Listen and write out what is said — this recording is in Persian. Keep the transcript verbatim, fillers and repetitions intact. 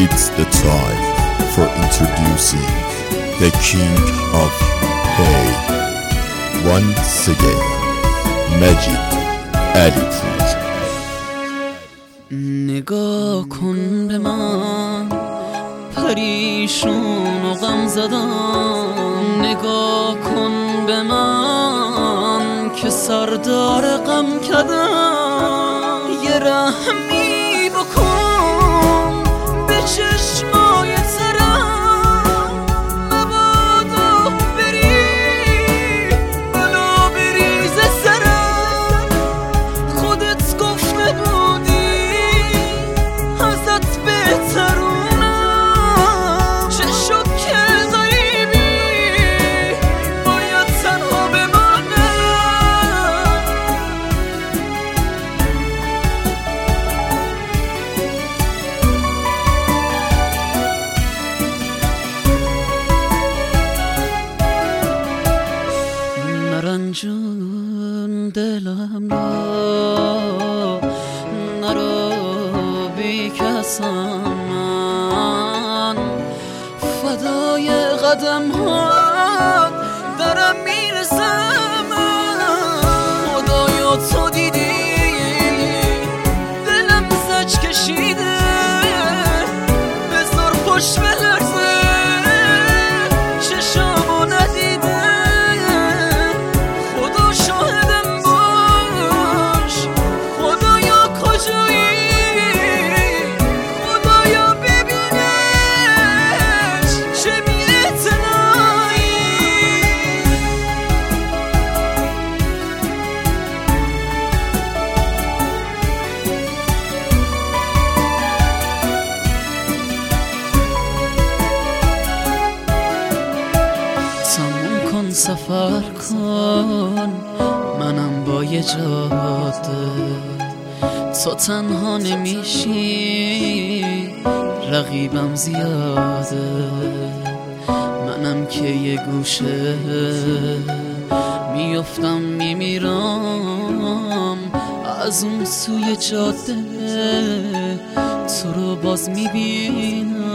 It's the time for introducing the king of Hey. Once again, Majid Alipur. نگاه کن به من، پریشون و غم زدم. نگاه کن به من که سردار غم کردم. یه رحمی بکن به چشمای ترم، مبادا بری بلا بریز سرم. خودت گفته بودی ازت بهترونم، چه شد که غریبی باید تنها بمانم. نرنجون دلم را، نرو بی کسم من، فدای قدم ها درم میرسم. خدایا تو دیدی دلم زج کشیده، بذار پشت بلرزه چشامو ندیده. خدا شاهدم باش، خدایا کجایی، خدایا ببینش چه بی‌اعتنایی. تموم کن سفر کن، منم با یه جاده. تو تنها نمیشی، رقیبم زیاده. منم که یه گوشه میافتم میمیرم، از اون سوی جاده تو رو باز میبینم.